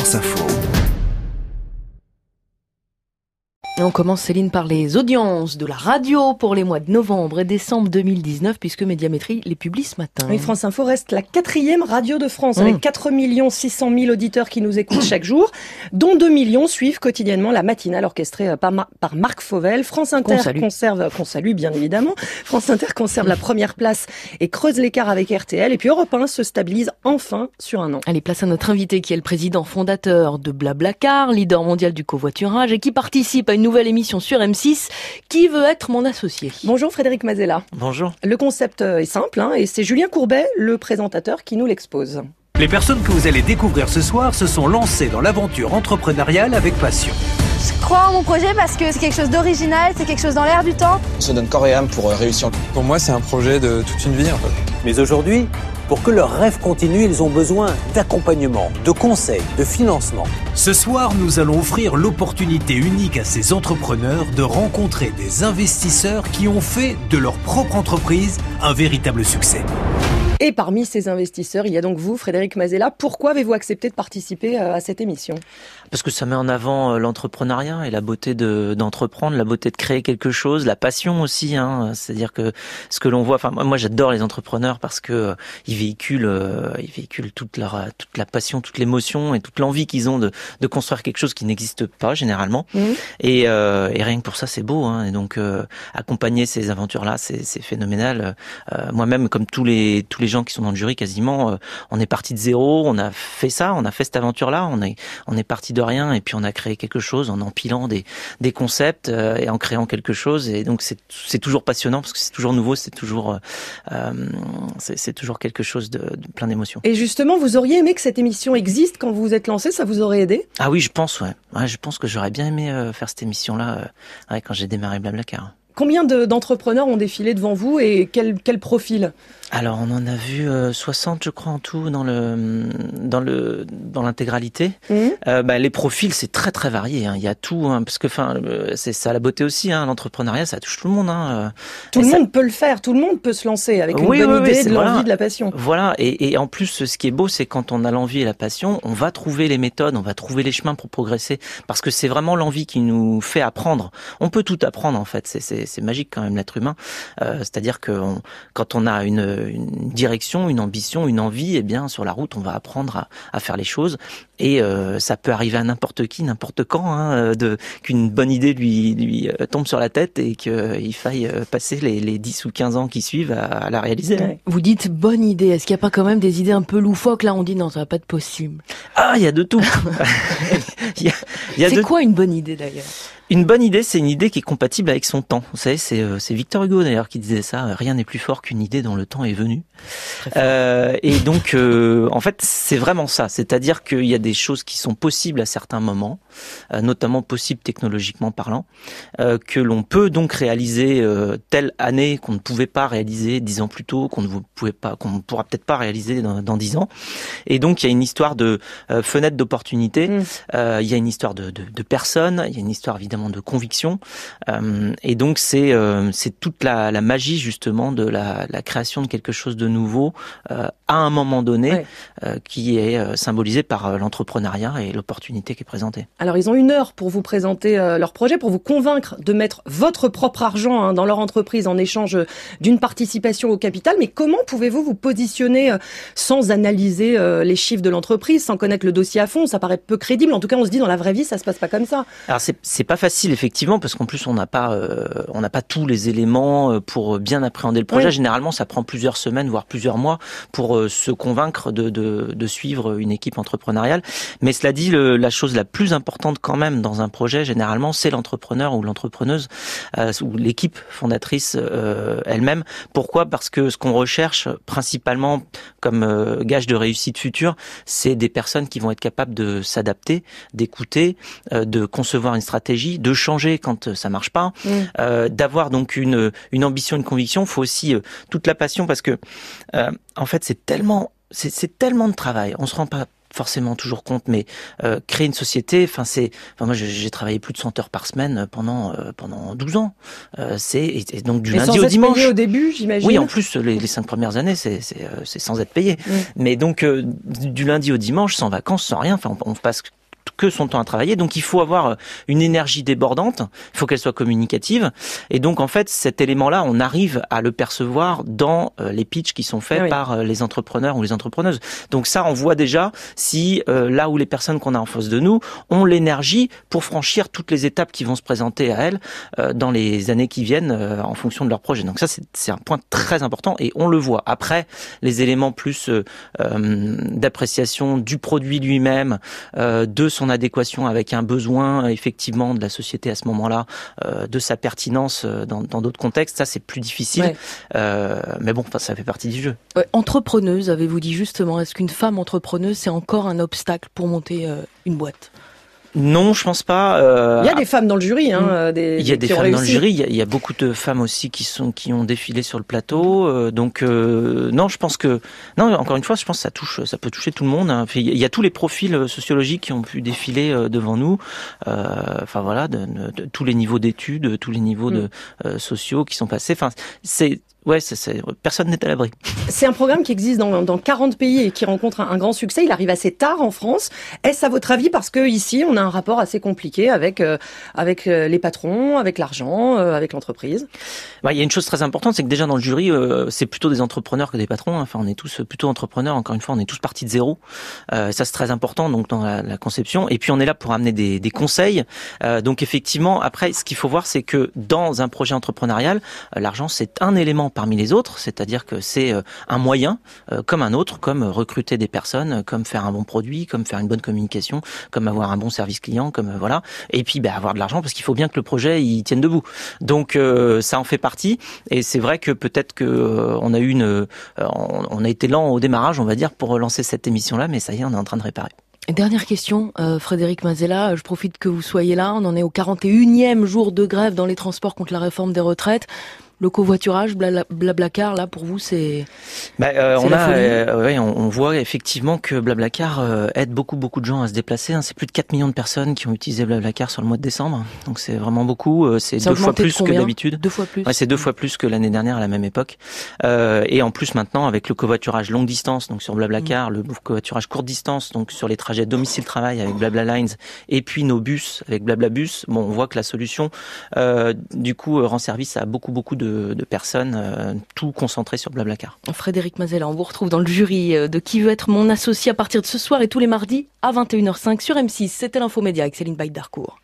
France Info. Et on commence, Céline, par les audiences de la radio pour les mois de novembre et décembre 2019, puisque Médiamétrie les publie ce matin. Oui, France Info reste la 4e radio de France, avec 4 600 000 auditeurs qui nous écoutent chaque jour, dont 2 millions suivent quotidiennement la matinale orchestrée par Marc Fauvel. France Inter qu'on salue bien évidemment. France Inter conserve la première place et creuse l'écart avec RTL. Et puis Europe 1 se stabilise enfin sur un an. Allez, place à notre invité qui est le président fondateur de Blablacar, leader mondial du covoiturage et qui participe à une nouvelle émission sur M6. Qui veut être mon associé? Bonjour Frédéric Mazella. Bonjour. Le concept est simple et c'est Julien Courbet, le présentateur, qui nous l'expose. Les personnes que vous allez découvrir ce soir se sont lancées dans l'aventure entrepreneuriale avec passion. Je crois en mon projet parce que c'est quelque chose d'original, c'est quelque chose dans l'air du temps. On se donne corps et âme pour réussir. Pour moi, c'est un projet de toute une vie en fait. Mais aujourd'hui, pour que leurs rêves continuent, ils ont besoin d'accompagnement, de conseils, de financement. Ce soir, nous allons offrir l'opportunité unique à ces entrepreneurs de rencontrer des investisseurs qui ont fait de leur propre entreprise un véritable succès. Et parmi ces investisseurs, il y a donc vous, Frédéric Mazella. Pourquoi avez-vous accepté de participer à cette émission? Parce que ça met en avant l'entrepreneuriat et la beauté d'entreprendre, la beauté de créer quelque chose, la passion aussi. C'est-à-dire que ce que l'on voit, moi j'adore les entrepreneurs parce que ils véhiculent toute la passion, toute l'émotion et toute l'envie qu'ils ont de construire quelque chose qui n'existe pas généralement. Et rien que pour ça, c'est beau. Et donc accompagner ces aventures-là, c'est phénoménal. Moi-même, comme tous les gens qui sont dans le jury quasiment, on est parti de zéro, on a fait cette aventure-là, on est parti de rien et puis on a créé quelque chose en empilant des concepts et en créant quelque chose, et donc c'est toujours passionnant parce que c'est toujours nouveau, c'est toujours quelque chose de plein d'émotions. Et justement, vous auriez aimé que cette émission existe quand vous vous êtes lancé, ça vous aurait aidé? Ah oui, je pense, ouais. Je pense que j'aurais bien aimé faire cette émission-là quand j'ai démarré Blablacar. Combien d'entrepreneurs ont défilé devant vous et quel profil? Alors on en a vu 60 je crois en tout dans l'intégralité. Les profils c'est très très varié. Il y a tout parce que c'est ça la beauté aussi. L'entrepreneuriat ça touche tout le monde. Tout le monde peut le faire. Tout le monde peut se lancer avec une bonne idée, de l'envie, de la passion. Voilà. Et en plus ce qui est beau c'est quand on a l'envie et la passion, on va trouver les méthodes, on va trouver les chemins pour progresser parce que c'est vraiment l'envie qui nous fait apprendre. On peut tout apprendre en fait. C'est magique quand même l'être humain. C'est-à-dire que quand on a une direction, une ambition, une envie, et bien sur la route on va apprendre à faire les choses et ça peut arriver à n'importe qui, n'importe quand, qu'une bonne idée lui tombe sur la tête et qu'il faille passer les 10 ou 15 ans qui suivent à la réaliser. Ouais. Vous dites bonne idée, est-ce qu'il n'y a pas quand même des idées un peu loufoques là? On dit non, ça va pas être possible. Ah, il y a de tout. C'est quoi une bonne idée d'ailleurs? Une bonne idée, c'est une idée qui est compatible avec son temps. Vous savez, c'est Victor Hugo d'ailleurs qui disait ça. Rien n'est plus fort qu'une idée dont le temps est venu. Et donc, en fait, c'est vraiment ça. C'est-à-dire qu'il y a des choses qui sont possibles à certains moments, notamment possibles technologiquement parlant, que l'on peut donc réaliser telle année qu'on ne pouvait pas réaliser 10 ans plus tôt, qu'on ne pourra peut-être pas réaliser dans 10 ans. Et donc, il y a une histoire de fenêtre d'opportunité. Il y a une histoire de personnes. Il y a une histoire évidemment de conviction, et donc c'est toute la magie justement de la création de quelque chose de nouveau à un moment donné, qui est symbolisé par l'entrepreneuriat et l'opportunité qui est présentée. Alors ils ont 1 heure pour vous présenter leur projet, pour vous convaincre de mettre votre propre argent dans leur entreprise en échange d'une participation au capital, mais comment pouvez-vous vous positionner sans analyser les chiffres de l'entreprise, sans connaître le dossier à fond? Ça paraît peu crédible, en tout cas on se dit dans la vraie vie ça se passe pas comme ça. Alors c'est pas facile effectivement parce qu'en plus on n'a pas tous les éléments pour bien appréhender le projet. Généralement ça prend plusieurs semaines voire plusieurs mois pour se convaincre de suivre une équipe entrepreneuriale. Mais cela dit, la chose la plus importante quand même dans un projet généralement c'est l'entrepreneur ou l'entrepreneuse ou l'équipe fondatrice elle-même. Pourquoi? Parce que ce qu'on recherche principalement comme gage de réussite future, c'est des personnes qui vont être capables de s'adapter, d'écouter, de concevoir une stratégie, de changer quand ça marche pas, d'avoir donc une ambition, une conviction. Il faut aussi toute la passion parce que en fait c'est tellement de travail. On se rend pas forcément toujours compte, mais créer une société, moi j'ai travaillé plus de 100 heures par semaine pendant 12 ans. Et donc du lundi au dimanche. Sans être payé au début, j'imagine. Oui, en plus les 5 premières années c'est sans être payé. Mais donc du lundi au dimanche, sans vacances, sans rien. On passe que son temps à travailler. Donc il faut avoir une énergie débordante, il faut qu'elle soit communicative. Et donc en fait, cet élément-là, on arrive à le percevoir dans les pitchs qui sont faits par les entrepreneurs ou les entrepreneuses. Donc ça, on voit déjà si là où les personnes qu'on a en face de nous ont l'énergie pour franchir toutes les étapes qui vont se présenter à elles dans les années qui viennent en fonction de leur projet. Donc ça, c'est un point très important et on le voit. Après, les éléments plus d'appréciation du produit lui-même, de son adéquation avec un besoin effectivement de la société à ce moment-là, de sa pertinence dans d'autres contextes, ça c'est plus difficile. Mais bon, ça fait partie du jeu. Entrepreneuse, avez-vous dit justement, est-ce qu'une femme entrepreneuse, c'est encore un obstacle pour monter une boîte ? Non, je pense pas. Il y a des femmes dans le jury. Il y a des femmes dans le jury. Il y a beaucoup de femmes aussi qui ont défilé sur le plateau. Donc non, je pense que non. Encore une fois, je pense que ça peut toucher tout le monde. Il y a tous les profils sociologiques qui ont pu défiler devant nous. Enfin voilà, de tous les niveaux d'études, tous les niveaux de sociaux qui sont passés. Enfin, personne n'est à l'abri. C'est un programme qui existe dans 40 pays et qui rencontre un grand succès. Il arrive assez tard en France. Est-ce à votre avis parce que ici on a un rapport assez compliqué avec les patrons, avec l'argent, avec l'entreprise? Il y a une chose très importante, c'est que déjà dans le jury, c'est plutôt des entrepreneurs que des patrons. Enfin, on est tous plutôt entrepreneurs. Encore une fois, on est tous partis de zéro. Ça c'est très important donc dans la conception. Et puis on est là pour amener des conseils. Donc effectivement, après, ce qu'il faut voir, c'est que dans un projet entrepreneurial, l'argent c'est un élément parmi les autres, c'est-à-dire que c'est un moyen comme un autre, comme recruter des personnes, comme faire un bon produit, comme faire une bonne communication, comme avoir un bon service client, comme voilà. Et puis avoir de l'argent parce qu'il faut bien que le projet il tienne debout. Donc ça en fait partie. Et c'est vrai que peut-être que on a été lent au démarrage, on va dire, pour lancer cette émission-là, mais ça y est, on est en train de réparer. Dernière question, Frédéric Mazella, je profite que vous soyez là. On en est au 41e jour de grève dans les transports contre la réforme des retraites. Le covoiturage, Blablacar, là pour vous c'est on voit effectivement que Blablacar aide beaucoup de gens à se déplacer. C'est plus de 4 millions de personnes qui ont utilisé Blablacar sur le mois de décembre. Donc c'est vraiment beaucoup. C'est 2 fois plus que d'habitude. 2 fois plus. Ouais, c'est 2 fois plus que l'année dernière à la même époque. Et en plus maintenant avec le covoiturage longue distance, donc sur Blablacar, le covoiturage courte distance, donc sur les trajets domicile-travail avec BlaBlaLines, et puis nos bus avec BlaBlaBus. Bon, on voit que la solution du coup rend service à beaucoup de personnes, tout concentré sur Blablacar. Frédéric Mazella, on vous retrouve dans le jury de Qui veut être mon associé à partir de ce soir et tous les mardis à 21h05 sur M6. C'était l'Infomédia avec Céline Baïdarcourt.